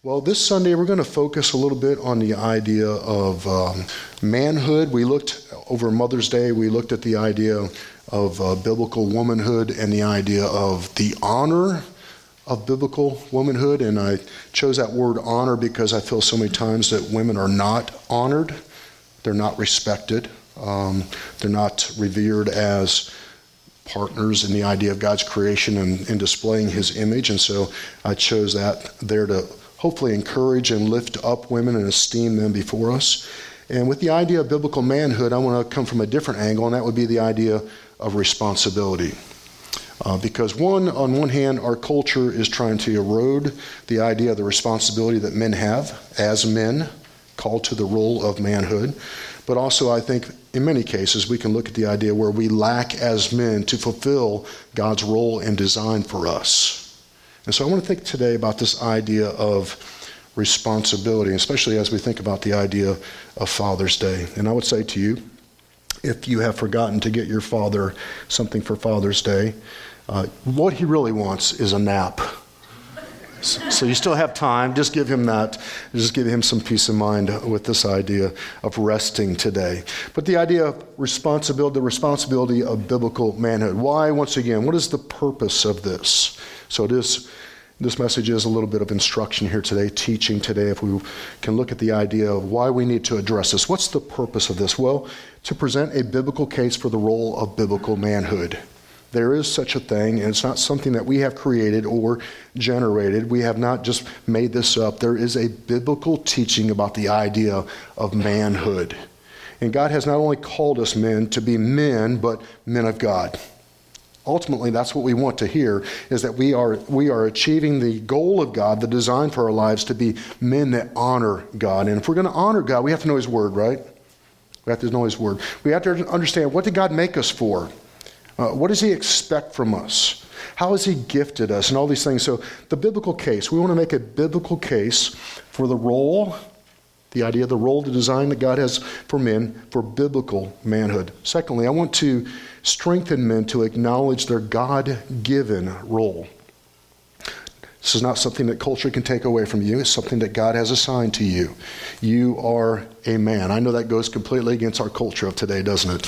Well, this Sunday we're going to focus a little bit on the idea of manhood. We looked over Mother's Day, we looked at the idea of biblical womanhood and the idea of the honor of biblical womanhood. And I chose that word honor because I feel so many times that women are not honored. They're not respected. They're not revered as partners in the idea of God's creation and displaying His image. And so I chose that there to hopefully encourage and lift up women and esteem them before us. And with the idea of biblical manhood, I want to come from a different angle, and that would be the idea of responsibility. Because on one hand, our culture is trying to erode the idea of the responsibility that men have as men, called to the role of manhood. But also, I think, in many cases, we can look at the idea where we lack as men to fulfill God's role and design for us. And so I want to think today about this idea of responsibility, especially as we think about the idea of Father's Day. And I would say to you, if you have forgotten to get your father something for Father's Day, what he really wants is a nap. So you still have time. Just give him that. Just give him some peace of mind with this idea of resting today. But the idea of responsibility, the responsibility of biblical manhood. Why, once again, what is the purpose of this? So this message is a little bit of instruction here today, teaching today, if we can look at the idea of why we need to address this. What's the purpose of this? Well, to present a biblical case for the role of biblical manhood. There is such a thing, and it's not something that we have created or generated. We have not just made this up. There is a biblical teaching about the idea of manhood. And God has not only called us men to be men, but men of God. Ultimately, that's what we want to hear, is that we are achieving the goal of God, the design for our lives, to be men that honor God. And if we're going to honor God, we have to know His Word, right? We have to know His Word. We have to understand, what did God make us for? What does He expect from us? How has He gifted us? And all these things. So the biblical case, we want to make a biblical case for the role, the idea of the role, the design that God has for men, for biblical manhood. Secondly, I want to strengthen men to acknowledge their God-given role. This is not something that culture can take away from you. It's something that God has assigned to you. You are a man. I know that goes completely against our culture of today, doesn't it?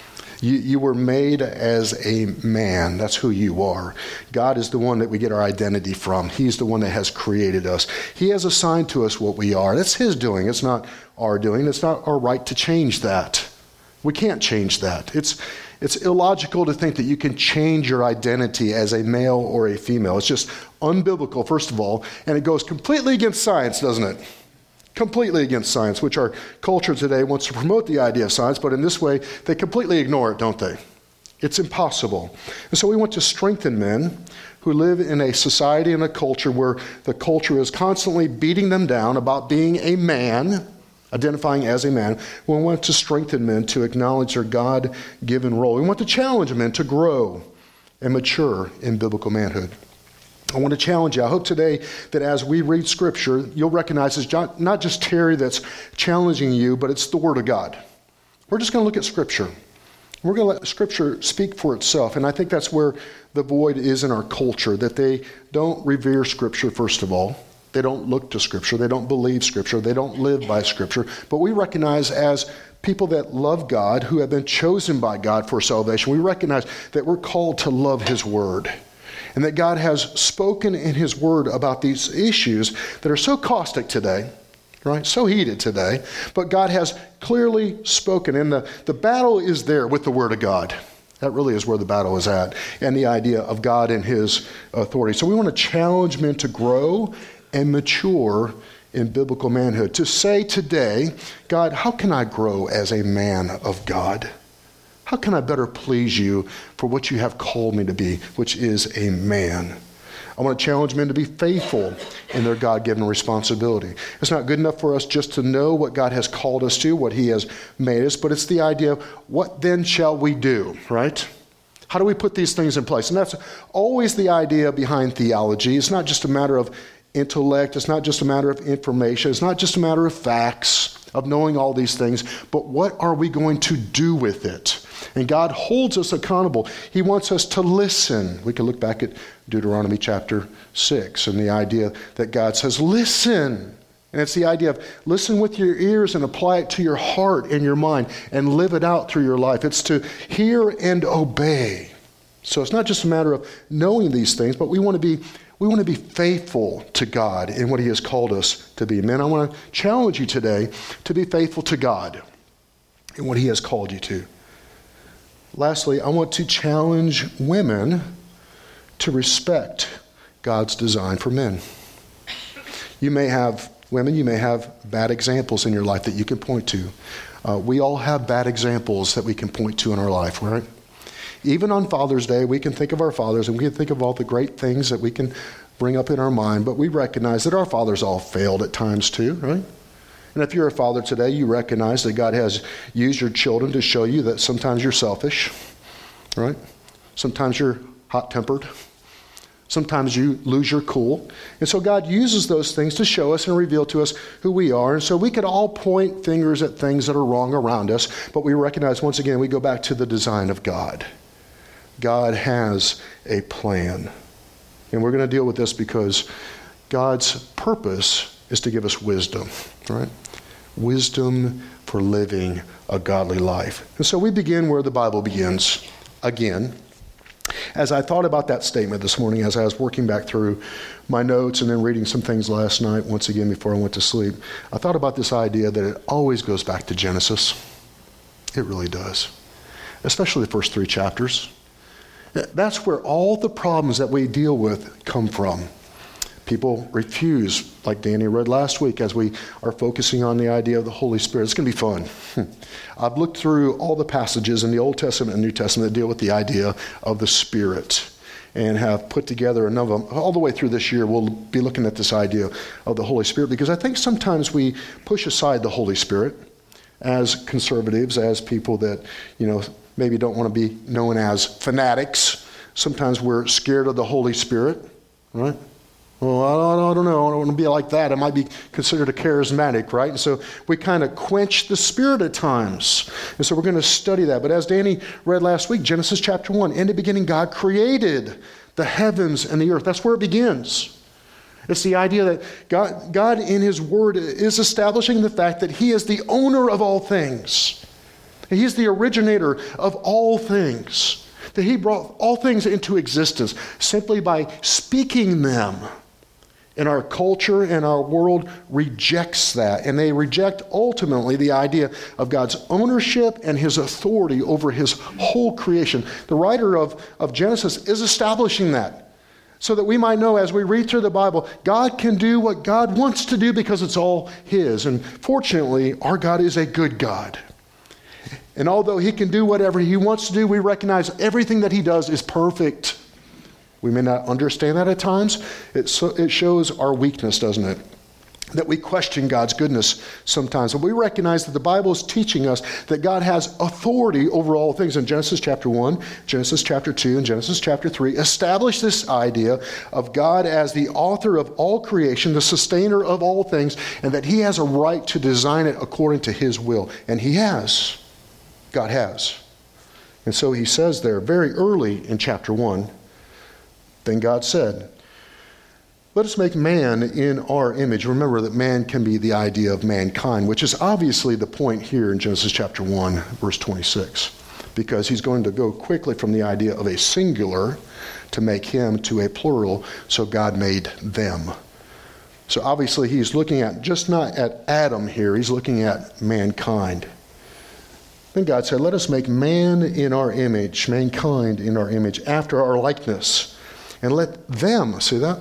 You were made as a man. That's who you are. God is the one that we get our identity from. He's the one that has created us. He has assigned to us what we are. That's His doing. It's not our doing. It's not our right to change that. We can't change that. It's illogical to think that you can change your identity as a male or a female. It's just unbiblical, first of all, and it goes completely against science, doesn't it? Completely against science, which our culture today wants to promote the idea of science, but in this way, they completely ignore it, don't they? It's impossible. And so we want to strengthen men who live in a society and a culture where the culture is constantly beating them down about being a man, identifying as a man. We want to strengthen men to acknowledge their God-given role. We want to challenge men to grow and mature in biblical manhood. I want to challenge you. I hope today that as we read Scripture, you'll recognize it's not just Terry that's challenging you, but it's the Word of God. We're just going to look at Scripture. We're going to let Scripture speak for itself. And I think that's where the void is in our culture, that they don't revere Scripture, first of all. They don't look to Scripture. They don't believe Scripture. They don't live by Scripture. But we recognize as people that love God, who have been chosen by God for salvation, we recognize that we're called to love His Word. And that God has spoken in His Word about these issues that are so caustic today, right? So heated today. But God has clearly spoken. And the battle is there with the Word of God. That really is where the battle is at. And the idea of God and His authority. So we want to challenge men to grow and mature in biblical manhood. To say today, God, how can I grow as a man of God? How can I better please You for what You have called me to be, which is a man? I want to challenge men to be faithful in their God-given responsibility. It's not good enough for us just to know what God has called us to, what He has made us, but it's the idea of what then shall we do, right? How do we put these things in place? And that's always the idea behind theology. It's not just a matter of intellect. It's not just a matter of information. It's not just a matter of facts, of knowing all these things, but what are we going to do with it? And God holds us accountable. He wants us to listen. We can look back at Deuteronomy chapter 6 and the idea that God says, listen. And it's the idea of listen with your ears and apply it to your heart and your mind and live it out through your life. It's to hear and obey. So it's not just a matter of knowing these things, but we want to be faithful to God in what He has called us to be. Men, I want to challenge you today to be faithful to God in what He has called you to. Lastly, I want to challenge women to respect God's design for men. You may have bad examples in your life that you can point to. We all have bad examples that we can point to in our life, right? Even on Father's Day, we can think of our fathers and we can think of all the great things that we can bring up in our mind, but we recognize that our fathers all failed at times too, right? And if you're a father today, you recognize that God has used your children to show you that sometimes you're selfish, right? Sometimes you're hot-tempered. Sometimes you lose your cool. And so God uses those things to show us and reveal to us who we are. And so we could all point fingers at things that are wrong around us, but we recognize, once again, we go back to the design of God. God has a plan. And we're going to deal with this because God's purpose is to give us wisdom, right? Wisdom for living a godly life. And so we begin where the Bible begins again. As I thought about that statement this morning, as I was working back through my notes and then reading some things last night, once again before I went to sleep, I thought about this idea that it always goes back to Genesis. It really does. Especially the first 3 chapters. That's where all the problems that we deal with come from. People refuse, like Danny read last week, as we are focusing on the idea of the Holy Spirit. It's going to be fun. I've looked through all the passages in the Old Testament and New Testament that deal with the idea of the Spirit and have put together a number of them. All the way through this year, we'll be looking at this idea of the Holy Spirit because I think sometimes we push aside the Holy Spirit as conservatives, as people that, maybe don't want to be known as fanatics. Sometimes we're scared of the Holy Spirit, right? Well, I don't know. I don't want to be like that. I might be considered a charismatic, right? And so we kind of quench the Spirit at times. And so we're going to study that. But as Danny read last week, Genesis chapter 1, in the beginning God created the heavens and the earth. That's where it begins. It's the idea that God in His Word is establishing the fact that He is the owner of all things. He is the originator of all things. That He brought all things into existence simply by speaking them. And our culture and our world rejects that. And they reject ultimately the idea of God's ownership and His authority over His whole creation. The writer of Genesis is establishing that. So that we might know as we read through the Bible, God can do what God wants to do because it's all His. And fortunately, our God is a good God. And although He can do whatever He wants to do, we recognize everything that He does is perfect. We may not understand that at times. It shows our weakness, doesn't it? That we question God's goodness sometimes. But we recognize that the Bible is teaching us that God has authority over all things. In Genesis chapter 1, Genesis chapter 2, and Genesis chapter 3 establish this idea of God as the author of all creation, the sustainer of all things, and that He has a right to design it according to His will. And He has. God has. And so He says there very early in chapter 1, then God said, let us make man in our image. Remember that man can be the idea of mankind, which is obviously the point here in Genesis chapter 1, verse 26, because He's going to go quickly from the idea of a singular to make him to a plural, so God made them. So obviously He's looking at just not at Adam here, He's looking at mankind. Then God said, let us make man in our image, mankind in our image, after our likeness. And let them, see that?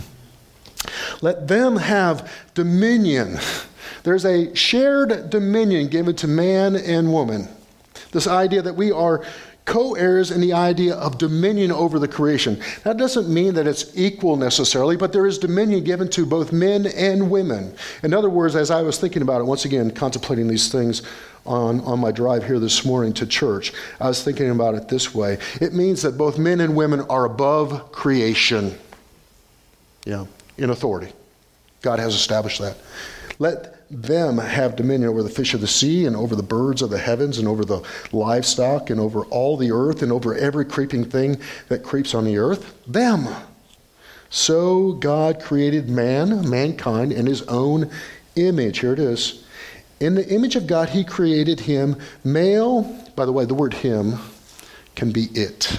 Let them have dominion. There's a shared dominion given to man and woman. This idea that we are co-heirs in the idea of dominion over the creation. That doesn't mean that it's equal necessarily, but there is dominion given to both men and women. In other words, as I was thinking about it, once again, contemplating these things on my drive here this morning to church, I was thinking about it this way. It means that both men and women are above creation. Yeah, in authority. God has established that. Let them have dominion over the fish of the sea and over the birds of the heavens and over the livestock and over all the earth and over every creeping thing that creeps on the earth. Them. So God created mankind, in his own image. Here it is. In the image of God, he created him. Male, by the way, the word him can be it.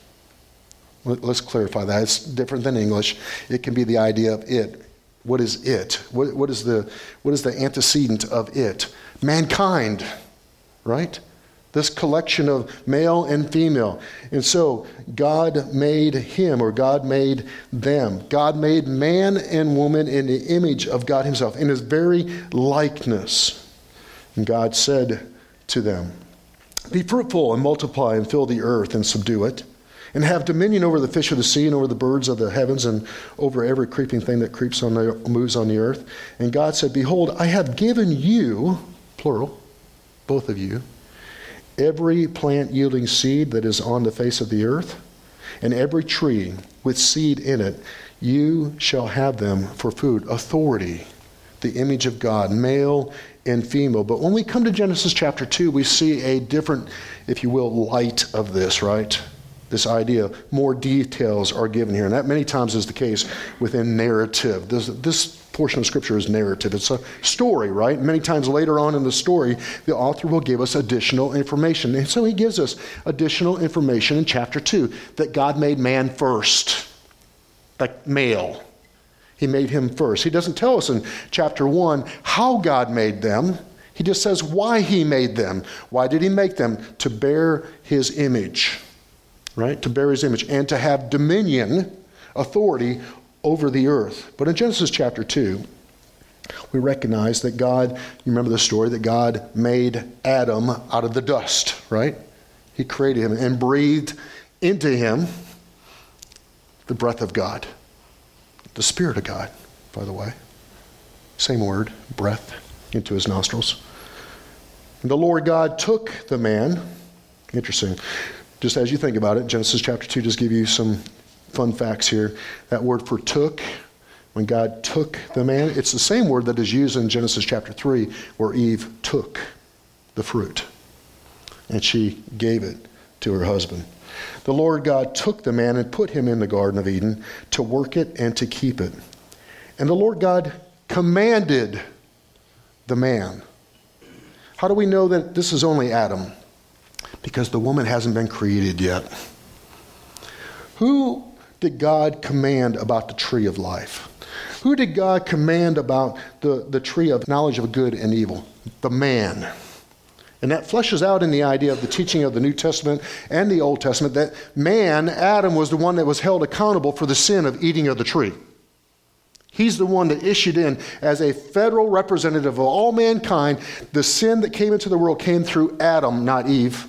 Let's clarify that. It's different than English. It can be the idea of it. What is it? What is the antecedent of it? Mankind, right? This collection of male and female. And so God made him, or God made them. God made man and woman in the image of God himself, in his very likeness. And God said to them, "Be fruitful and multiply and fill the earth and subdue it, and have dominion over the fish of the sea and over the birds of the heavens and over every creeping thing that moves on the earth." And God said, "Behold, I have given you," plural, both of you, "every plant yielding seed that is on the face of the earth, and every tree with seed in it, you shall have them for food." Authority, the image of God, male and female. But when we come to Genesis chapter 2, we see a different, if you will, light of this, right? This idea, more details are given here. And that many times is the case within narrative. This portion of Scripture is narrative. It's a story, right? Many times later on in the story, the author will give us additional information. And so he gives us additional information in chapter 2 that God made man first, like male. He made him first. He doesn't tell us in chapter 1 how God made them. He just says why he made them. Why did he make them? To bear his image. Right? To bear his image and to have dominion, authority over the earth. But in Genesis chapter 2, we recognize that God, you remember the story, that God made Adam out of the dust, right? He created him and breathed into him the breath of God. The Spirit of God, by the way. Same word, breath, into his nostrils. And the Lord God took the man. Interesting. Just as you think about it, Genesis chapter 2, just give you some fun facts here. That word for took, when God took the man, it's the same word that is used in Genesis chapter 3, where Eve took the fruit, and she gave it to her husband. The Lord God took the man and put him in the Garden of Eden to work it and to keep it. And the Lord God commanded the man. How do we know that this is only Adam? Because the woman hasn't been created yet. Who did God command about the tree of life? Who did God command about the tree of knowledge of good and evil? The man. And that fleshes out in the idea of the teaching of the New Testament and the Old Testament that man, Adam, was the one that was held accountable for the sin of eating of the tree. He's the one that issued in as a federal representative of all mankind. The sin that came into the world came through Adam, not Eve.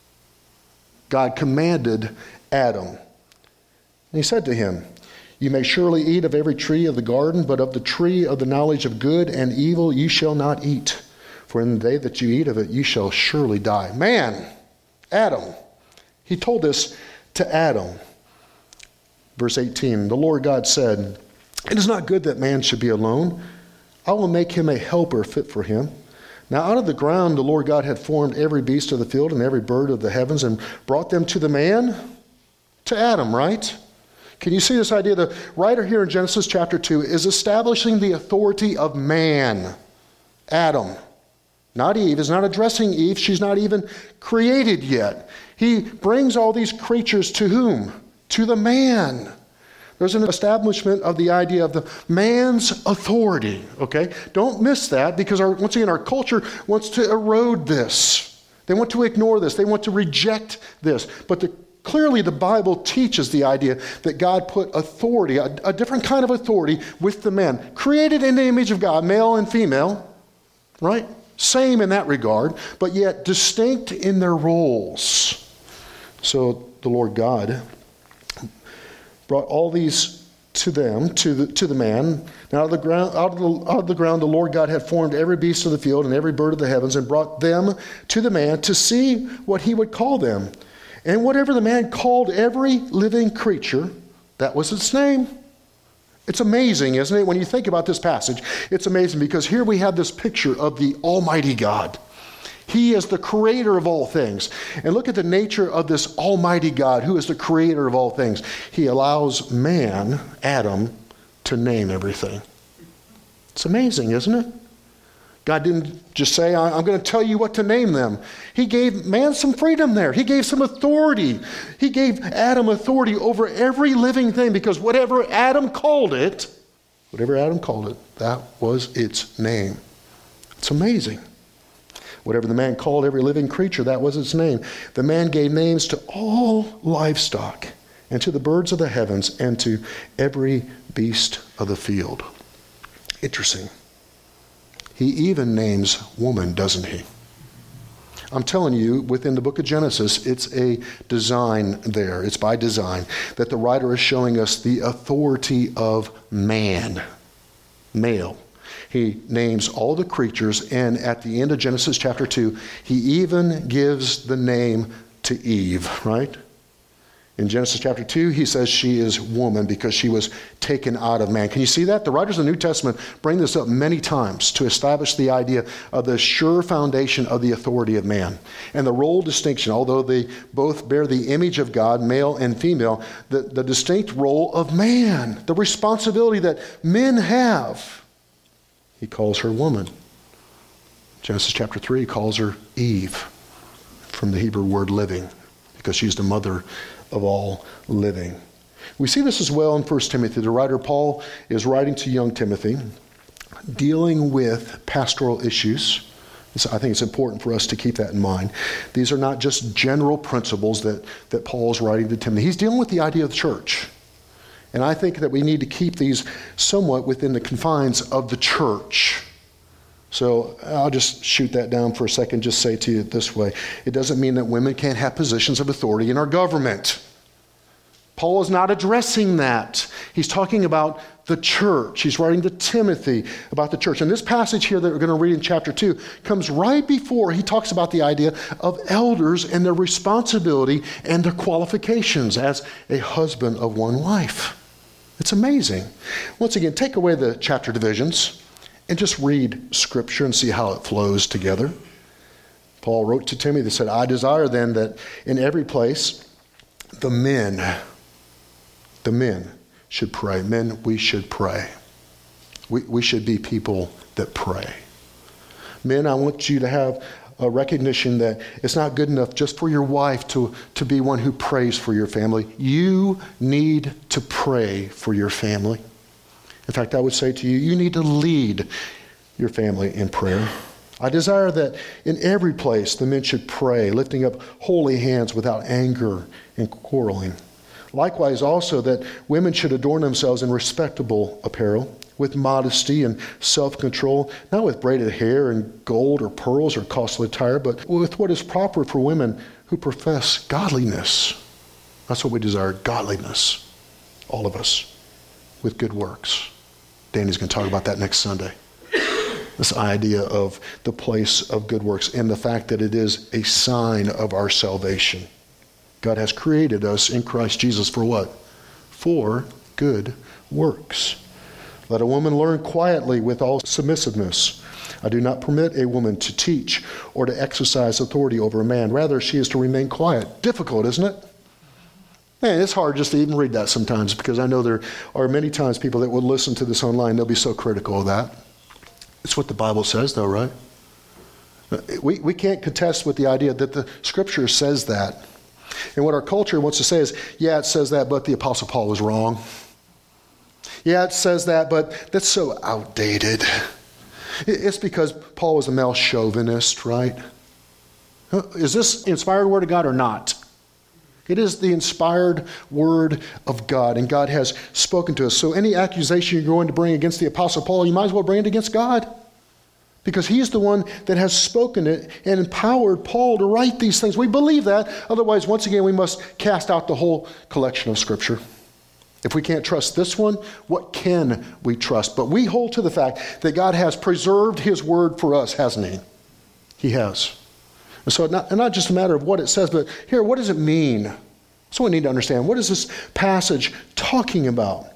God commanded Adam. And he said to him, "You may surely eat of every tree of the garden, but of the tree of the knowledge of good and evil you shall not eat. For in the day that you eat of it, you shall surely die." Man, Adam. He told this to Adam. Verse 18, the Lord God said, "It is not good that man should be alone. I will make him a helper fit for him." Now out of the ground the Lord God had formed every beast of the field and every bird of the heavens and brought them to the man, to Adam, right? Can you see this idea? The writer here in Genesis chapter 2 is establishing the authority of man, Adam. Not Eve. Is not addressing Eve. She's not even created yet. He brings all these creatures to whom? To the man. There's an establishment of the idea of the man's authority, okay? Don't miss that, because once again, our culture wants to erode this. They want to ignore this. They want to reject this. But clearly the Bible teaches the idea that God put authority, a different kind of authority, with the man. Created in the image of God, male and female, right? Same in that regard, but yet distinct in their roles. So the Lord God brought all these to them, to the man. Now out of the ground the Lord God had formed every beast of the field and every bird of the heavens and brought them to the man to see what he would call them. And whatever the man called every living creature, that was its name. It's amazing, isn't it? When you think about this passage, it's amazing because here we have this picture of the Almighty God. He is the creator of all things. And look at the nature of this Almighty God, who is the creator of all things. He allows man, Adam, to name everything. It's amazing, isn't it? God didn't just say, I'm going to tell you what to name them. He gave man some freedom there. He gave some authority. He gave Adam authority over every living thing because whatever Adam called it, that was its name. It's amazing. Whatever the man called every living creature, that was its name. The man gave names to all livestock and to the birds of the heavens and to every beast of the field. Interesting. He even names woman, doesn't he? I'm telling you, within the book of Genesis, it's a design there. It's by design that the writer is showing us the authority of man, male. He names all the creatures, and at the end of Genesis chapter 2, he even gives the name to Eve, right? In Genesis chapter 2, he says she is woman because she was taken out of man. Can you see that? The writers of the New Testament bring this up many times to establish the idea of the sure foundation of the authority of man. And the role distinction, although they both bear the image of God, male and female, the distinct role of man, the responsibility that men have. He calls her woman. Genesis chapter 3 calls her Eve, from the Hebrew word living, because she's the mother of all living. We see this as well in 1 Timothy. The writer Paul is writing to young Timothy, dealing with pastoral issues. I think it's important for us to keep that in mind. These are not just general principles that Paul is writing to Timothy. He's dealing with the idea of the church. And I think that we need to keep these somewhat within the confines of the church. So I'll just shoot that down for a second, just say to you this way. It doesn't mean that women can't have positions of authority in our government. Paul is not addressing that. He's talking about the church. He's writing to Timothy about the church. And this passage here that we're going to read in chapter 2 comes right before he talks about the idea of elders and their responsibility and their qualifications as a husband of one wife. It's amazing. Once again, take away the chapter divisions and just read Scripture and see how it flows together. Paul wrote to Timothy, he said, I desire then that in every place the men should pray. Men, we should pray. We should be people that pray. Men, I want you to have a recognition that it's not good enough just for your wife to be one who prays for your family. You need to pray for your family. In fact, I would say to you, you need to lead your family in prayer. I desire that in every place the men should pray, lifting up holy hands without anger and quarreling. Likewise also that women should adorn themselves in respectable apparel, with modesty and self-control, not with braided hair and gold or pearls or costly attire, but with what is proper for women who profess godliness. That's what we desire, godliness, all of us, with good works. Danny's going to talk about that next Sunday. This idea of the place of good works and the fact that it is a sign of our salvation. God has created us in Christ Jesus for what? For good works. Let a woman learn quietly with all submissiveness. I do not permit a woman to teach or to exercise authority over a man. Rather, she is to remain quiet. Difficult, isn't it? Man, it's hard just to even read that sometimes because I know there are many times people that will listen to this online. They'll be so critical of that. It's what the Bible says, though, right? We can't contest with the idea that the Scripture says that. And what our culture wants to say is, yeah, it says that, but the Apostle Paul was wrong. Yeah, it says that, but that's so outdated. It's because Paul was a male chauvinist, right? Is this inspired word of God or not? It is the inspired word of God, and God has spoken to us. So any accusation you're going to bring against the Apostle Paul, you might as well bring it against God. Because he's the one that has spoken it and empowered Paul to write these things. We believe that. Otherwise, once again, we must cast out the whole collection of Scripture. If we can't trust this one, what can we trust? But we hold to the fact that God has preserved his word for us, hasn't he? He has. And so not just a matter of what it says, but here, what does it mean? So we need to understand, what is this passage talking about?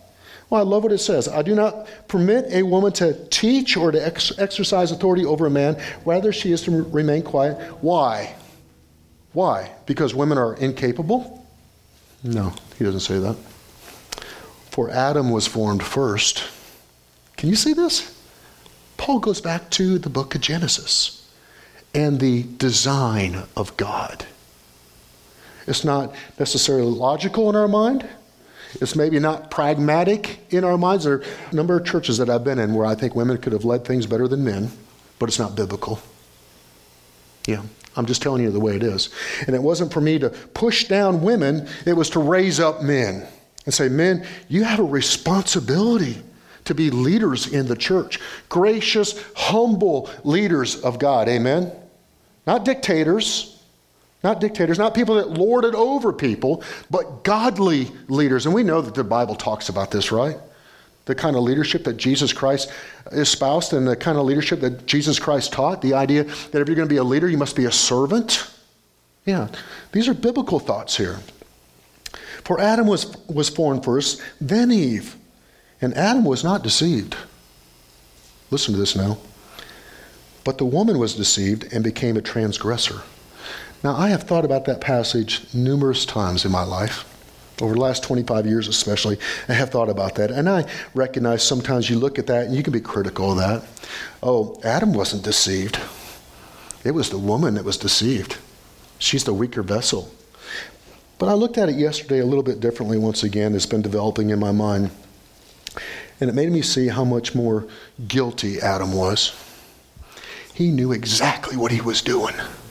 Well, I love what it says. I do not permit a woman to teach or to exercise authority over a man. Rather, she is to remain quiet. Why? Why? Because women are incapable? No, he doesn't say that. For Adam was formed first. Can you see this? Paul goes back to the book of Genesis and the design of God. It's not necessarily logical in our mind. It's maybe not pragmatic in our minds. There are a number of churches that I've been in where I think women could have led things better than men, but it's not biblical. Yeah, I'm just telling you the way it is. And it wasn't for me to push down women. It was to raise up men and say, men, you have a responsibility to be leaders in the church. Gracious, humble leaders of God. Amen? Not dictators. Not dictators, not people that lord it over people, but godly leaders. And we know that the Bible talks about this, right? The kind of leadership that Jesus Christ espoused and the kind of leadership that Jesus Christ taught. The idea that if you're going to be a leader, you must be a servant. Yeah, these are biblical thoughts here. For Adam was formed first, then Eve. And Adam was not deceived. Listen to this now. But the woman was deceived and became a transgressor. Now, I have thought about that passage numerous times in my life. Over the last 25 years especially, I have thought about that. And I recognize sometimes you look at that and you can be critical of that. Oh, Adam wasn't deceived. It was the woman that was deceived. She's the weaker vessel. But I looked at it yesterday a little bit differently once again. It's been developing in my mind. And it made me see how much more guilty Adam was. He knew exactly what he was doing.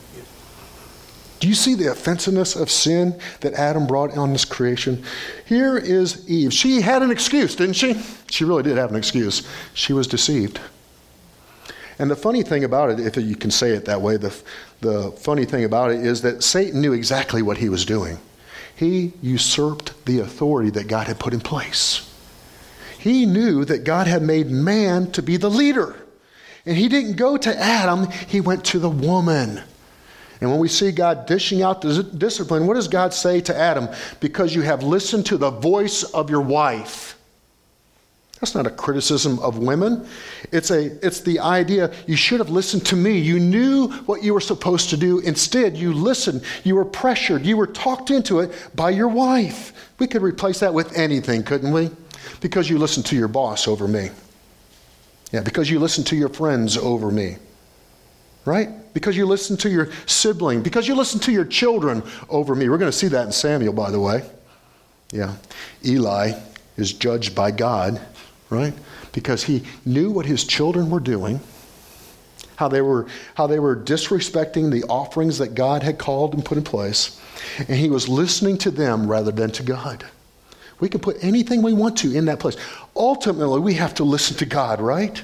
Do you see the offensiveness of sin that Adam brought on this creation? Here is Eve. She had an excuse, didn't she? She really did have an excuse. She was deceived. And the funny thing about it, if you can say it that way, the funny thing about it is that Satan knew exactly what he was doing. He usurped the authority that God had put in place. He knew that God had made man to be the leader. And he didn't go to Adam, he went to the woman. And when we see God dishing out the discipline, what does God say to Adam? Because you have listened to the voice of your wife. That's not a criticism of women. It's the idea, you should have listened to me. You knew what you were supposed to do. Instead, you listened. You were pressured. You were talked into it by your wife. We could replace that with anything, couldn't we? Because you listened to your boss over me. Yeah, because you listened to your friends over me. Right? Because you listen to your sibling. Because you listen to your children over me. We're going to see that in Samuel, by the way. Yeah. Eli is judged by God, right? Because he knew what his children were doing, how they were disrespecting the offerings that God had called and put in place, and he was listening to them rather than to God. We can put anything we want to in that place. Ultimately, we have to listen to God, right?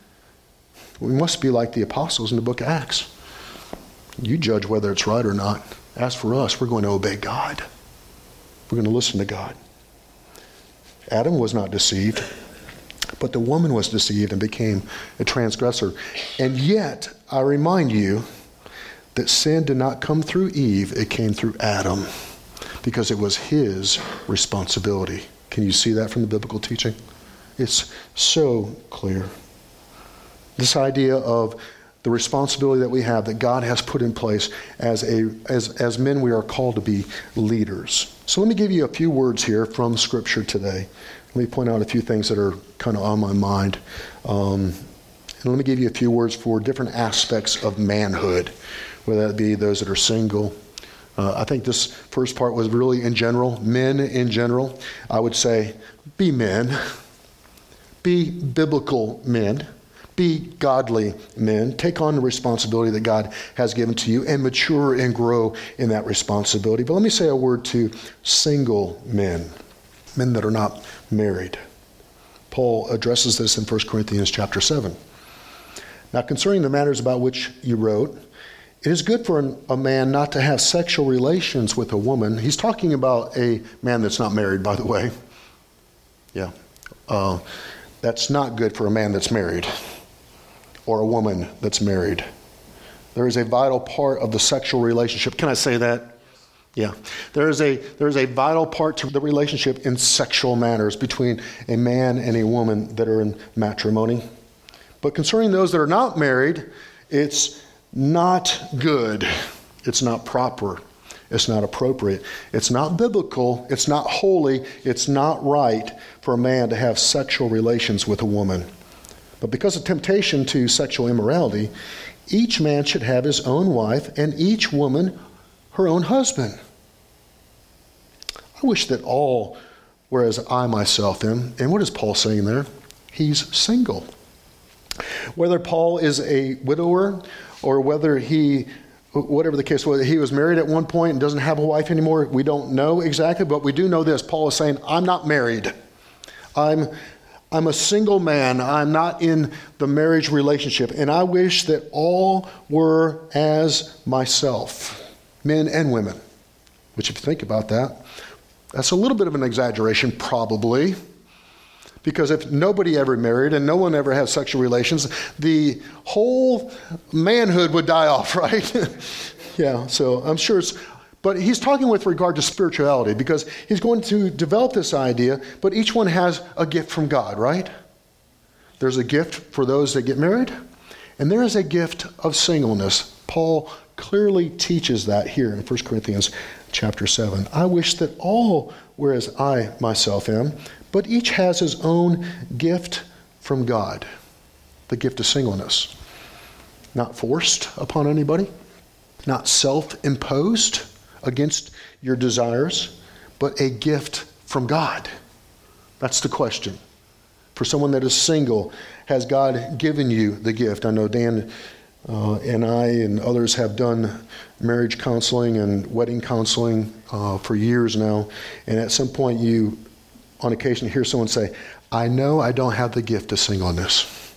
We must be like the apostles in the book of Acts. You judge whether it's right or not. As for us, we're going to obey God. We're going to listen to God. Adam was not deceived, but the woman was deceived and became a transgressor. And yet, I remind you that sin did not come through Eve, it came through Adam, because it was his responsibility. Can you see that from the biblical teaching? It's so clear. This idea of the responsibility that we have, that God has put in place as men, we are called to be leaders. So let me give you a few words here from Scripture today. Let me point out a few things that are kind of on my mind. And let me give you a few words for different aspects of manhood, whether that be those that are single. I think this first part was really in general, men in general. I would say, be men. Be biblical men. Be godly men. Take on the responsibility that God has given to you and mature and grow in that responsibility. But let me say a word to single men, men that are not married. Paul addresses this in 1 Corinthians chapter 7. Now, concerning the matters about which you wrote, it is good for a man not to have sexual relations with a woman. He's talking about a man that's not married, by the way. Yeah. That's not good for a man that's married or a woman that's married. There is a vital part of the sexual relationship. Can I say that? Yeah. There is a vital part to the relationship in sexual matters between a man and a woman that are in matrimony. But concerning those that are not married, it's not good. It's not proper. It's not appropriate. It's not biblical. It's not holy. It's not right for a man to have sexual relations with a woman. But because of temptation to sexual immorality, each man should have his own wife and each woman her own husband. I wish that all were as I myself am. And what is Paul saying there? He's single. Whether Paul is a widower or whether whatever the case was, he was married at one point and doesn't have a wife anymore, we don't know exactly, but we do know this. Paul is saying, I'm not married. I'm a single man. I'm not in the marriage relationship. And I wish that all were as myself, men and women. Which, if you think about that, that's a little bit of an exaggeration, probably. Because if nobody ever married and no one ever had sexual relations, the whole manhood would die off, right? Yeah, so I'm sure but he's talking with regard to spirituality because he's going to develop this idea, but each one has a gift from God, right? There's a gift for those that get married, and there is a gift of singleness. Paul clearly teaches that here in 1 Corinthians chapter 7. I wish that all were as I myself am, but each has his own gift from God, the gift of singleness. Not forced upon anybody, not self-imposed against your desires, but a gift from God. That's the question. For someone that is single, has God given you the gift? I know Dan and I and others have done marriage counseling and wedding counseling for years now, and at some point you on occasion hear someone say, I know I don't have the gift of singleness.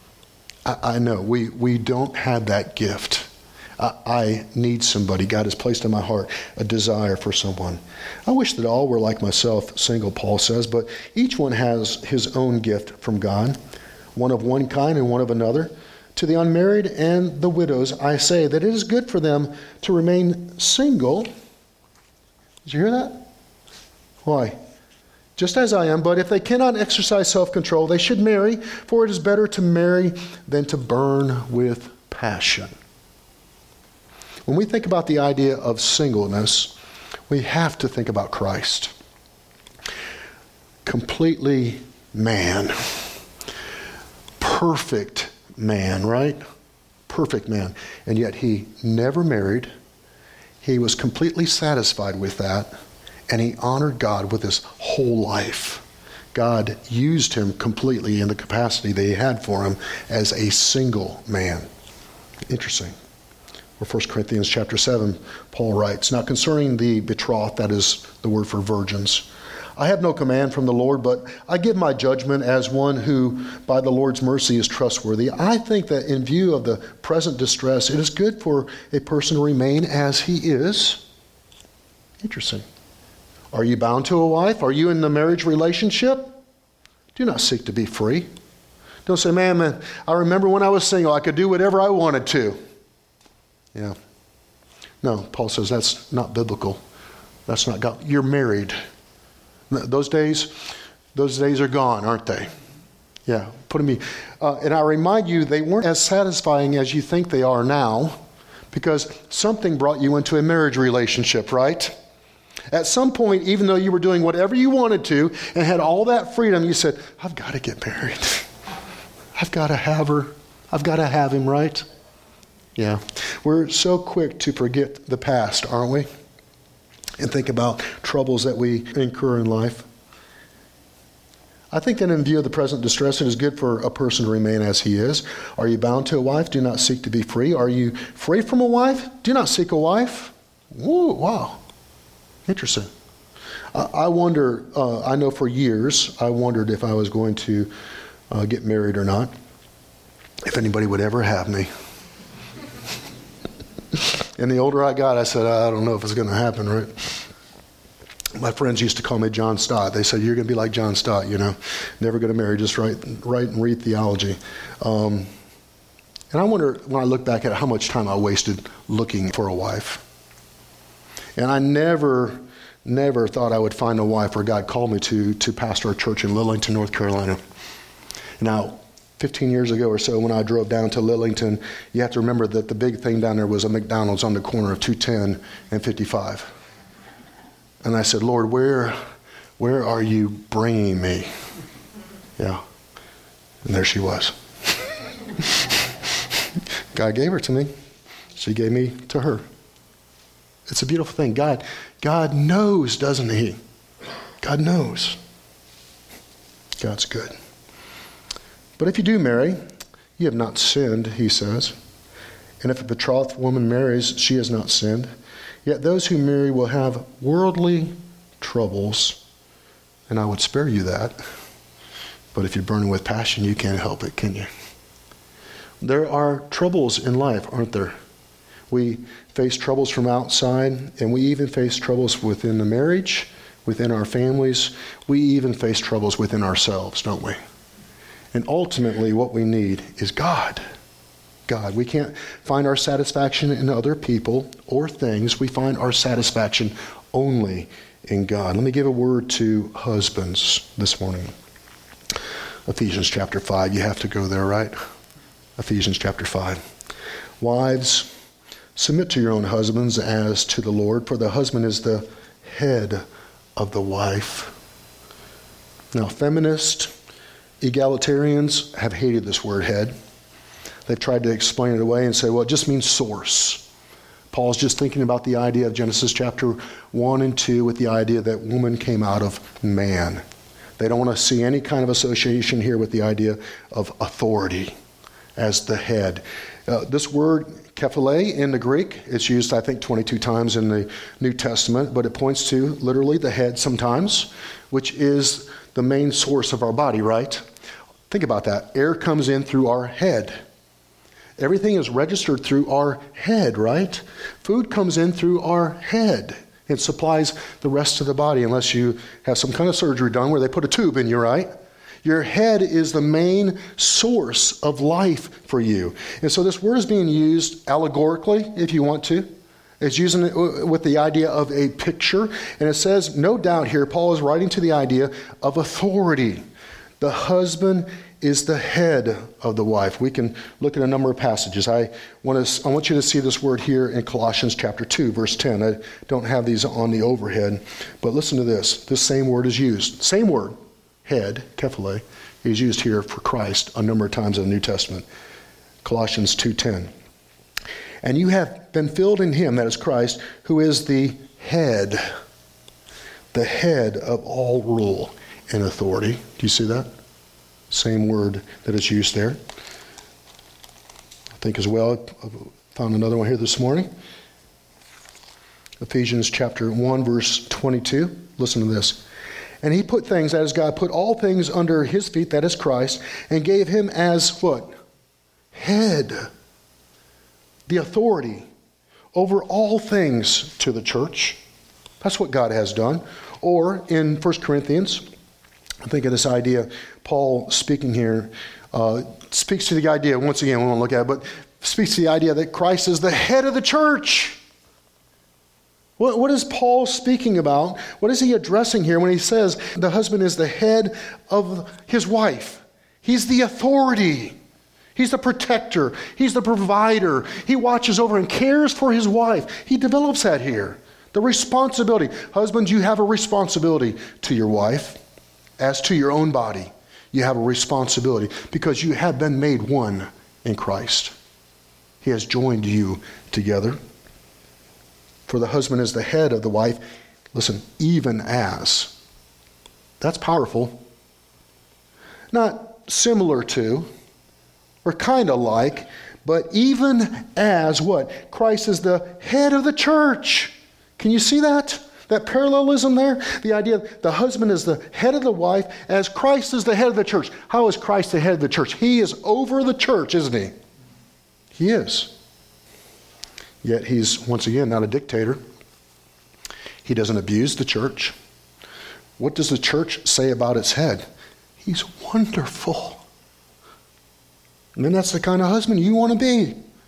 I know we don't have that gift. I need somebody. God has placed in my heart a desire for someone. I wish that all were like myself, single, Paul says, but each one has his own gift from God, one of one kind and one of another. To the unmarried and the widows, I say that it is good for them to remain single. Did you hear that? Why? Just as I am, but if they cannot exercise self-control, they should marry, for it is better to marry than to burn with passion. When we think about the idea of singleness, we have to think about Christ. Completely man. Perfect man, right? Perfect man. And yet he never married. He was completely satisfied with that. And he honored God with his whole life. God used him completely in the capacity that he had for him as a single man. Interesting. Or 1 Corinthians chapter 7, Paul writes, now concerning the betrothed, that is the word for virgins, I have no command from the Lord, but I give my judgment as one who, by the Lord's mercy, is trustworthy. I think that in view of the present distress, it is good for a person to remain as he is. Interesting. Are you bound to a wife? Are you in the marriage relationship? Do not seek to be free. Don't say, man, I remember when I was single, I could do whatever I wanted to. Yeah. No, Paul says that's not biblical. That's not God. You're married. Those days are gone, aren't they? Yeah. And I remind you, they weren't as satisfying as you think they are now, because something brought you into a marriage relationship, right? At some point, even though you were doing whatever you wanted to and had all that freedom, you said, I've got to get married. I've got to have her. I've got to have him, right? Yeah. We're so quick to forget the past, aren't we? And think about troubles that we incur in life. I think that in view of the present distress, it is good for a person to remain as he is. Are you bound to a wife? Do not seek to be free. Are you free from a wife? Do not seek a wife. Whoa, wow. Interesting. I wonder, I know for years, I wondered if I was going to get married or not. If anybody would ever have me. And the older I got, I said, I don't know if it's going to happen, right? My friends used to call me John Stott. They said, you're going to be like John Stott, never going to marry, just write and read theology. And I wonder, when I look back at how much time I wasted looking for a wife. And I never thought I would find a wife where God called me to pastor a church in Lillington, North Carolina. Now, 15 years ago or so, when I drove down to Lillington, you have to remember that the big thing down there was a McDonald's on the corner of 210 and 55. And I said, Lord, where are you bringing me? Yeah. And there she was. God gave her to me. She gave me to her. It's a beautiful thing. God knows, doesn't he? God knows. God's good. But if you do marry, you have not sinned, he says. And if a betrothed woman marries, she has not sinned. Yet those who marry will have worldly troubles, and I would spare you that. But if you're burning with passion, you can't help it, can you? There are troubles in life, aren't there? We face troubles from outside, and we even face troubles within the marriage, within our families. We even face troubles within ourselves, don't we? And ultimately, what we need is God. God. We can't find our satisfaction in other people or things. We find our satisfaction only in God. Let me give a word to husbands this morning. Ephesians chapter 5. You have to go there, right? Ephesians chapter 5. Wives, submit to your own husbands as to the Lord, for the husband is the head of the wife. Now, feminists, egalitarians have hated this word head. They've tried to explain it away and say, well, it just means source. Paul's just thinking about the idea of Genesis chapter 1 and 2 with the idea that woman came out of man. They don't want to see any kind of association here with the idea of authority as the head. This word, kephale, in the Greek, it's used, I think, 22 times in the New Testament, but it points to literally the head sometimes, which is the main source of our body, right? Think about that. Air comes in through our head. Everything is registered through our head, right? Food comes in through our head. It supplies the rest of the body, unless you have some kind of surgery done where they put a tube in you, right? Your head is the main source of life for you. And so this word is being used allegorically, if you want to. It's using it with the idea of a picture. And it says, no doubt here, Paul is writing to the idea of authority. The husband is the head of the wife. We can look at a number of passages. I want you to see this word here in Colossians chapter 2, verse 10. I don't have these on the overhead, but listen to this. This same word is used. Same word, head, kephale, is used here for Christ a number of times in the New Testament. Colossians 2:10. And you have been filled in him, that is Christ, who is the head of all rule and authority. Do you see that? Same word that is used there. I think as well, I found another one here this morning. Ephesians chapter 1, verse 22. Listen to this. And he put things, that is God, put all things under his feet, that is Christ, and gave him as what? Head. The authority over all things to the church. That's what God has done. Or in 1 Corinthians, I think of this idea, Paul speaking here, speaks to the idea, once again, we won't look at it, but speaks to the idea that Christ is the head of the church. What is Paul speaking about? What is he addressing here when he says the husband is the head of his wife? He's the authority. He's the protector. He's the provider. He watches over and cares for his wife. He develops that here. The responsibility. Husbands, you have a responsibility to your wife. As to your own body, you have a responsibility because you have been made one in Christ. He has joined you together. For the husband is the head of the wife. Listen, even as. That's powerful. Not similar to, or kind of like, but even as what? Christ is the head of the church. Can you see that? That parallelism there? The idea the husband is the head of the wife as Christ is the head of the church. How is Christ the head of the church? He is over the church, isn't he? He is. Yet he's, once again, not a dictator. He doesn't abuse the church. What does the church say about its head? He's wonderful. And then that's the kind of husband you want to be.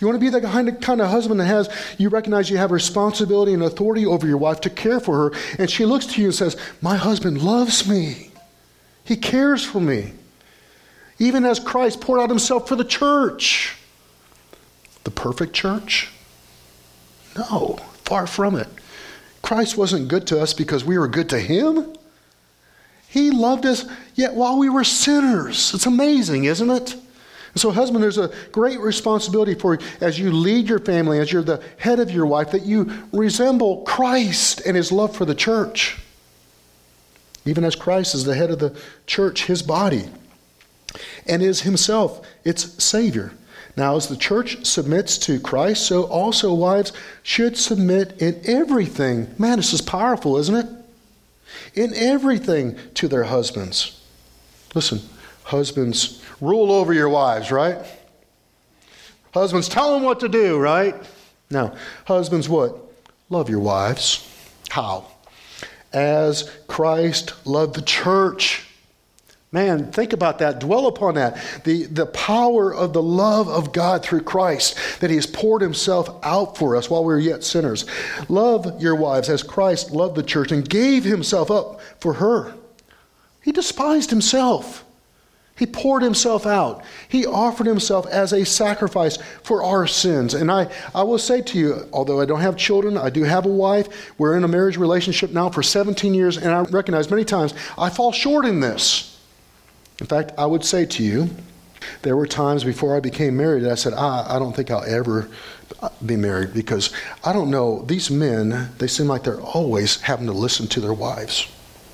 You want to be the kind of husband that you recognize you have responsibility and authority over your wife to care for her, and she looks to you and says, my husband loves me. He cares for me. Even as Christ poured out himself for the church. The perfect church? No, far from it. Christ wasn't good to us because we were good to him. He loved us yet while we were sinners. It's amazing, isn't it? And so, husband, there's a great responsibility for you as you lead your family, as you're the head of your wife, that you resemble Christ and his love for the church. Even as Christ is the head of the church, his body, and is himself its Savior. Now, as the church submits to Christ, so also wives should submit in everything. Man, this is powerful, isn't it? In everything to their husbands. Listen, husbands, rule over your wives, right? Husbands, tell them what to do, right? Now, husbands, what? Love your wives. How? As Christ loved the church. Man, think about that. Dwell upon that. The power of the love of God through Christ, that he has poured himself out for us while we were yet sinners. Love your wives as Christ loved the church and gave himself up for her. He despised himself. He poured himself out. He offered himself as a sacrifice for our sins. And I will say to you, although I don't have children, I do have a wife. We're in a marriage relationship now for 17 years, and I recognize many times I fall short in this. In fact, I would say to you, there were times before I became married that I said, I don't think I'll ever be married because I don't know, these men, they seem like they're always having to listen to their wives.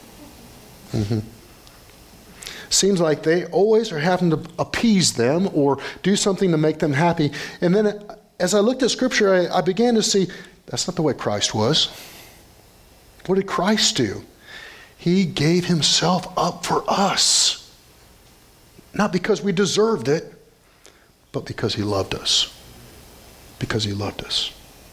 Seems like they always are having to appease them or do something to make them happy. And then as I looked at Scripture, I began to see that's not the way Christ was. What did Christ do? He gave himself up for us. Not because we deserved it, but because he loved us. Because he loved us.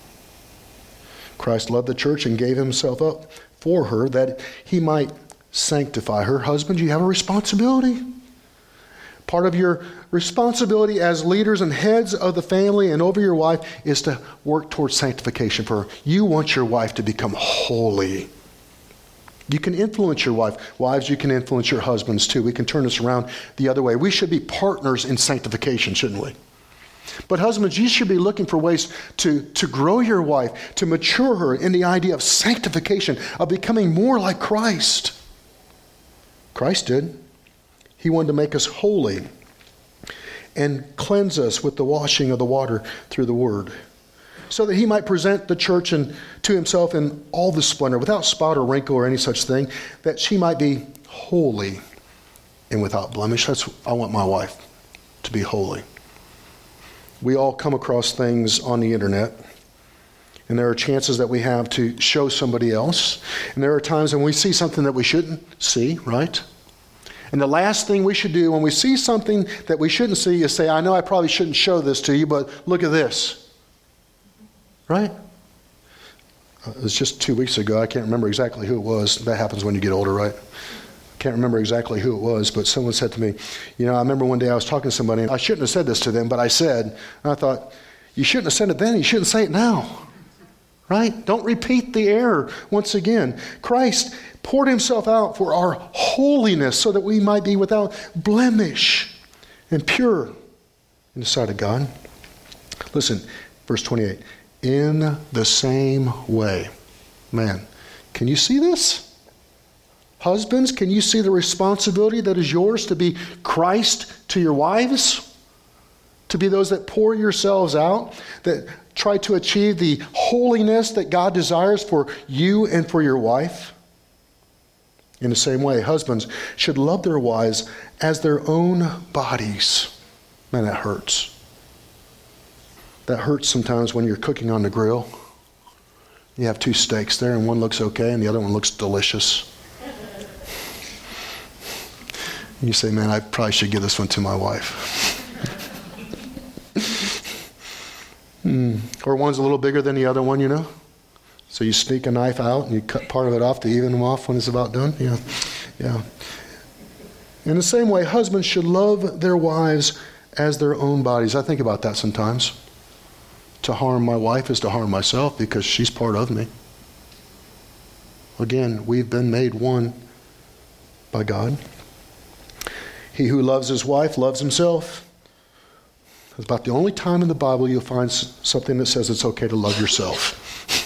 Christ loved the church and gave himself up for her that he might sanctify her. Husband, you have a responsibility. Part of your responsibility as leaders and heads of the family and over your wife is to work towards sanctification for her. You want your wife to become holy. You can influence your wife. Wives, you can influence your husbands too. We can turn this around the other way. We should be partners in sanctification, shouldn't we? But husbands, you should be looking for ways to grow your wife, to mature her in the idea of sanctification, of becoming more like Christ. Christ did. He wanted to make us holy and cleanse us with the washing of the water through the Word, so that he might present the church to himself in all the splendor, without spot or wrinkle or any such thing, that she might be holy and without blemish. I want my wife to be holy. We all come across things on the internet, and there are chances that we have to show somebody else. And there are times when we see something that we shouldn't see, right? And the last thing we should do when we see something that we shouldn't see is say, I know I probably shouldn't show this to you, but look at this. Right? It was just 2 weeks ago. I can't remember exactly who it was. That happens when you get older, right? I can't remember exactly who it was, but someone said to me, I remember one day I was talking to somebody, and I shouldn't have said this to them, but I said, and I thought, you shouldn't have said it then, you shouldn't say it now. Right? Don't repeat the error once again. Christ poured himself out for our holiness so that we might be without blemish and pure in the sight of God. Listen, verse 28. In the same way. Man, can you see this? Husbands, can you see the responsibility that is yours to be Christ to your wives? To be those that pour yourselves out, that try to achieve the holiness that God desires for you and for your wife? In the same way, husbands should love their wives as their own bodies. Man, that hurts. That hurts sometimes when you're cooking on the grill. You have two steaks there, and one looks okay, and the other one looks delicious. And you say, man, I probably should give this one to my wife. Or one's a little bigger than the other one, So you sneak a knife out, and you cut part of it off to even them off when it's about done. Yeah. In the same way, husbands should love their wives as their own bodies. I think about that sometimes. to harm my wife is to harm myself because she's part of me. Again, we've been made one by God. He who loves his wife loves himself. It's about the only time in the Bible you'll find something that says it's okay to love yourself.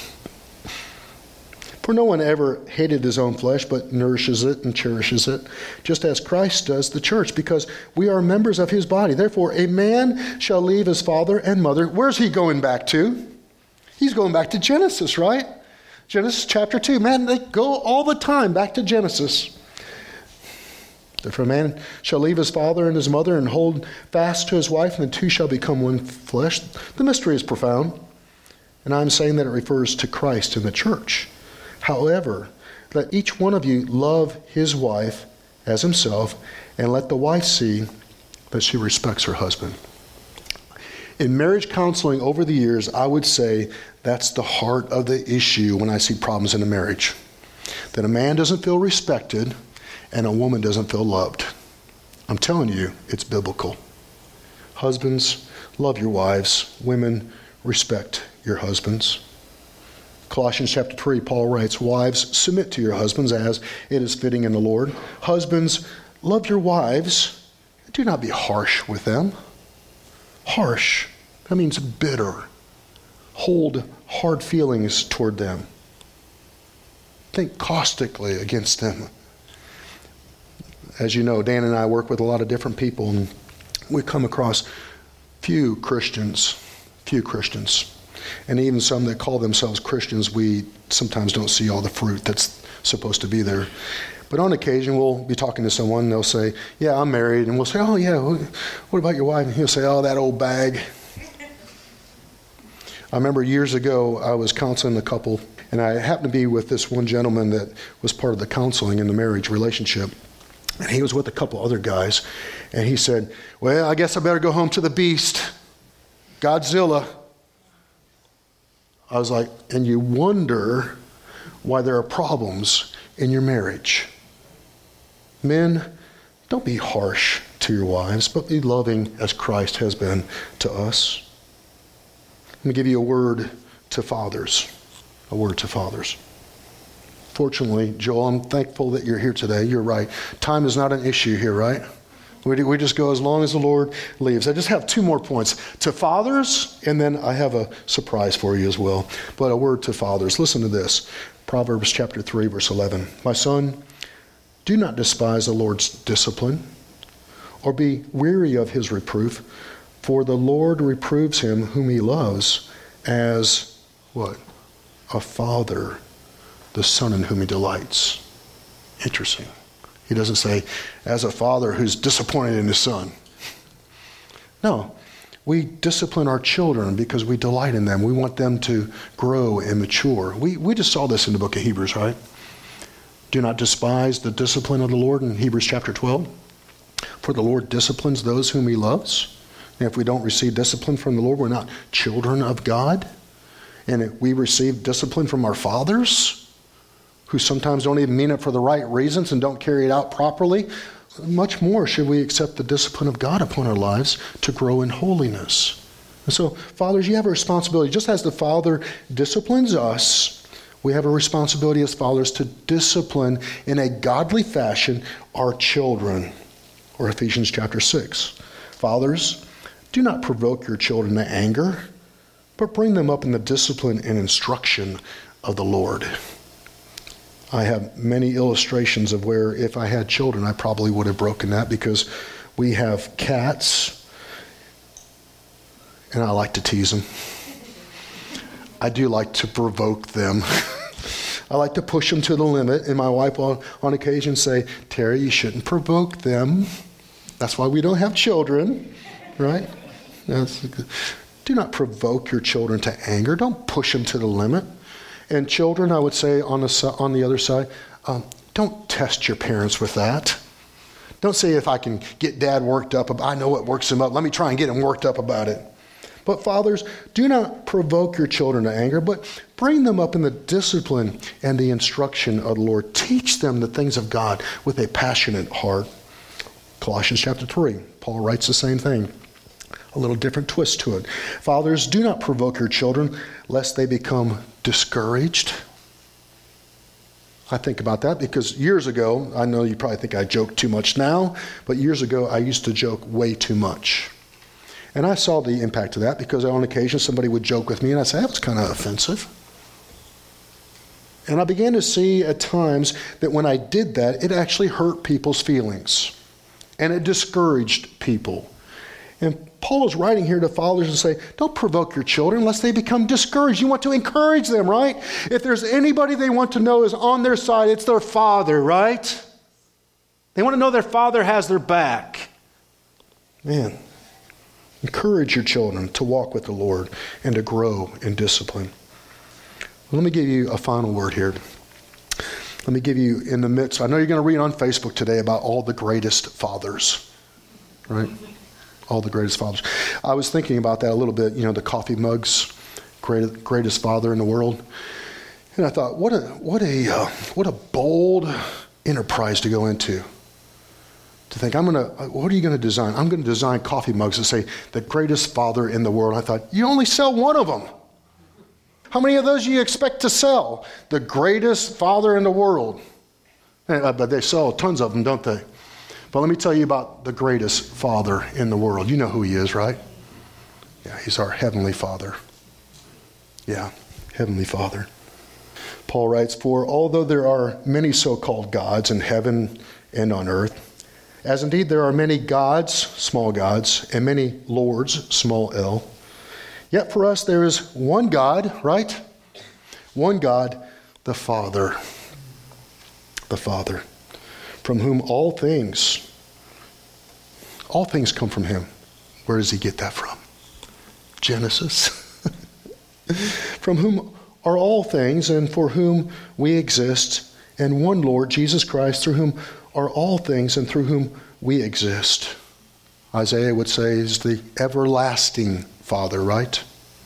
For no one ever hated his own flesh, but nourishes it and cherishes it, just as Christ does the church, because we are members of his body. Therefore, a man shall leave his father and mother. Where's he going back to? He's going back to Genesis, right? Genesis chapter 2. Man, they go all the time back to Genesis. Therefore, a man shall leave his father and his mother and hold fast to his wife, and the two shall become one flesh. The mystery is profound, and I'm saying that it refers to Christ and the church. However, let each one of you love his wife as himself, and let the wife see that she respects her husband. In marriage counseling over the years, I would say that's the heart of the issue when I see problems in a marriage. That a man doesn't feel respected and a woman doesn't feel loved. I'm telling you, it's biblical. Husbands, love your wives. Women, respect your husbands. Colossians chapter 3, Paul writes, wives, submit to your husbands as it is fitting in the Lord. Husbands, love your wives. Do not be harsh with them. Harsh, that means bitter. Hold hard feelings toward them. Think caustically against them. As you know, Dan and I work with a lot of different people, and we come across few Christians, and even some that call themselves Christians, we sometimes don't see all the fruit that's supposed to be there. But on occasion, we'll be talking to someone, and they'll say, yeah, I'm married. And we'll say, oh, yeah, what about your wife? And he'll say, oh, that old bag. I remember years ago, I was counseling a couple, and I happened to be with this one gentleman that was part of the counseling in the marriage relationship. And he was with a couple other guys. And he said, well, I guess I better go home to the beast, Godzilla. I was like, and you wonder why there are problems in your marriage. Men, don't be harsh to your wives, but be loving as Christ has been to us. Let me give you a word to fathers. A word to fathers. Fortunately, Joel, I'm thankful that you're here today. You're right. Time is not an issue here, right? We just go as long as the Lord leaves. I just have two more points. To fathers, and then I have a surprise for you as well. But a word to fathers. Listen to this. Proverbs chapter 3, verse 11. My son, do not despise the Lord's discipline, or be weary of his reproof, for the Lord reproves him whom he loves as, what? A father, the son in whom he delights. Interesting. He doesn't say, as a father who's disappointed in his son. No, we discipline our children because we delight in them. We want them to grow and mature. We just saw this in the book of Hebrews, right? Do not despise the discipline of the Lord in Hebrews chapter 12. For the Lord disciplines those whom he loves. And if we don't receive discipline from the Lord, we're not children of God. And if we receive discipline from our fathers, who sometimes don't even mean it for the right reasons and don't carry it out properly, much more should we accept the discipline of God upon our lives to grow in holiness. And so, fathers, you have a responsibility. Just as the Father disciplines us, we have a responsibility as fathers to discipline in a godly fashion our children. Or Ephesians chapter 6. Fathers, do not provoke your children to anger, but bring them up in the discipline and instruction of the Lord. I have many illustrations of where if I had children, I probably would have broken that because we have cats, and I like to tease them. I do like to provoke them. I like to push them to the limit, and my wife will on occasion say, Terry, you shouldn't provoke them. That's why we don't have children, right? Do not provoke your children to anger. Don't push them to the limit. And children, I would say on the other side, don't test your parents with that. Don't say if I can get dad worked up, I know what works him up. Let me try and get him worked up about it. But fathers, do not provoke your children to anger, but bring them up in the discipline and the instruction of the Lord. Teach them the things of God with a passionate heart. Colossians chapter 3, Paul writes the same thing. a little different twist to it. Fathers, do not provoke your children lest they become discouraged. I think about that because years ago, I know you probably think I joke too much now, but years ago I used to joke way too much. And I saw the impact of that because on occasion somebody would joke with me and I'd say, that was kind of offensive. And I began to see at times that when I did that, it actually hurt people's feelings. And it discouraged people. And Paul is writing here to fathers and say, don't provoke your children lest they become discouraged. You want to encourage them, right? If there's anybody they want to know is on their side, it's their father, right? They want to know their father has their back. Man, encourage your children to walk with the Lord and to grow in discipline. Let me give you a final word here. Let me give you in the midst, I know you're going to read on Facebook today about all the greatest fathers, right? All the greatest fathers. I was thinking about that a little bit, the coffee mugs, greatest father in the world. And I thought, what a bold enterprise to go into. To think, what are you going to design? I'm going to design coffee mugs that say, the greatest father in the world. I thought, you only sell one of them. How many of those do you expect to sell? The greatest father in the world. But they sell tons of them, don't they? But let me tell you about the greatest father in the world. You know who he is, right? Yeah, he's our Heavenly Father. Yeah, Heavenly Father. Paul writes, for although there are many so-called gods in heaven and on earth, as indeed there are many gods, small gods, and many lords, small l, yet for us there is one God, right? One God, the Father. The Father, from whom all things come from him. Where does he get that from? Genesis. From whom are all things, and for whom we exist, and one Lord, Jesus Christ, through whom are all things, and through whom we exist. Isaiah would say is the everlasting Father, right?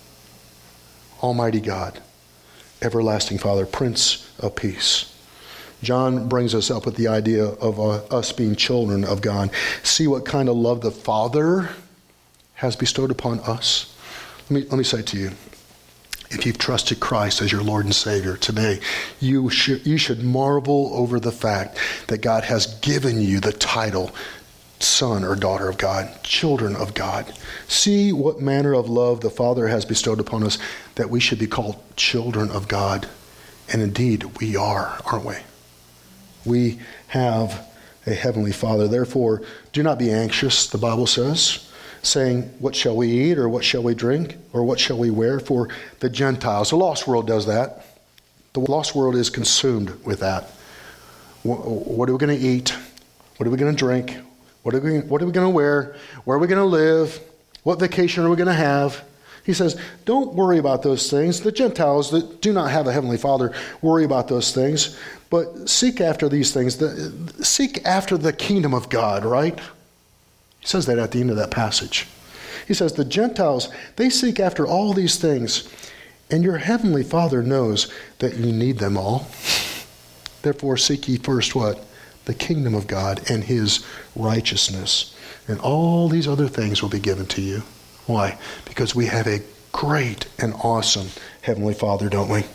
Almighty God, everlasting Father, Prince of Peace. John brings us up with the idea of us being children of God. See what kind of love the Father has bestowed upon us. Let me say to you, if you've trusted Christ as your Lord and Savior today, you should marvel over the fact that God has given you the title son or daughter of God, children of God. See what manner of love the Father has bestowed upon us that we should be called children of God. And indeed, we are, aren't we? We have a Heavenly Father. Therefore, do not be anxious, the Bible says, saying, what shall we eat, or what shall we drink, or what shall we wear? For the Gentiles, the lost world does that. The lost world is consumed with that. What are we going to eat? What are we going to drink? What are we going to wear? Where are we going to live? What vacation are we going to have? He says, don't worry about those things. The Gentiles that do not have a Heavenly Father worry about those things. But seek after these things. Seek after the kingdom of God, right? He says that at the end of that passage. He says, the Gentiles, they seek after all these things. And your Heavenly Father knows that you need them all. Therefore, seek ye first what? The kingdom of God and his righteousness. And all these other things will be given to you. Why? Because we have a great and awesome Heavenly Father, don't we?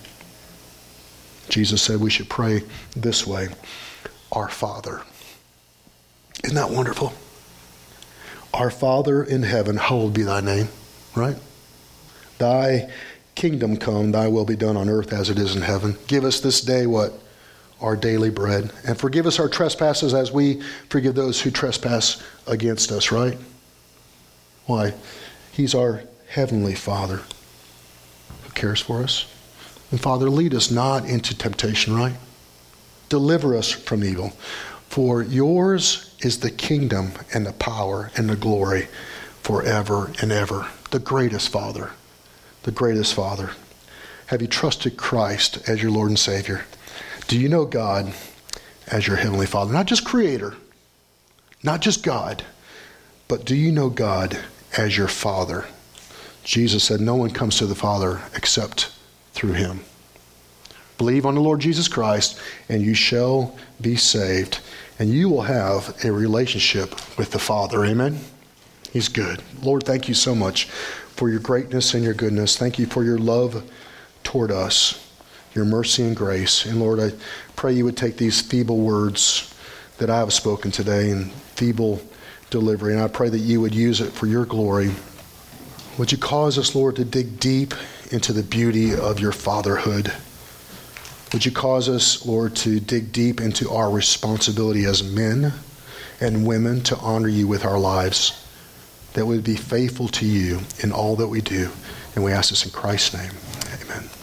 Jesus said we should pray this way. Our Father. Isn't that wonderful? Our Father in heaven, hallowed be thy name. Right? Thy kingdom come, thy will be done on earth as it is in heaven. Give us this day what? Our daily bread. And forgive us our trespasses as we forgive those who trespass against us, right? Why? He's our Heavenly Father who cares for us. And Father, lead us not into temptation, right? Deliver us from evil. For yours is the kingdom and the power and the glory forever and ever. The greatest Father. The greatest Father. Have you trusted Christ as your Lord and Savior? Do you know God as your Heavenly Father? Not just Creator, not just God, but do you know God as your Father? Jesus said, no one comes to the Father except through him. Believe on the Lord Jesus Christ, and you shall be saved, and you will have a relationship with the Father. Amen? He's good. Lord, thank you so much for your greatness and your goodness. Thank you for your love toward us, your mercy and grace. And Lord, I pray you would take these feeble words that I have spoken today and feeble delivery, and I pray that you would use it for your glory. Would you cause us, Lord, to dig deep into the beauty of your fatherhood? Would you cause us, Lord, to dig deep into our responsibility as men and women to honor you with our lives, that we would be faithful to you in all that we do. And we ask this in Christ's name. Amen.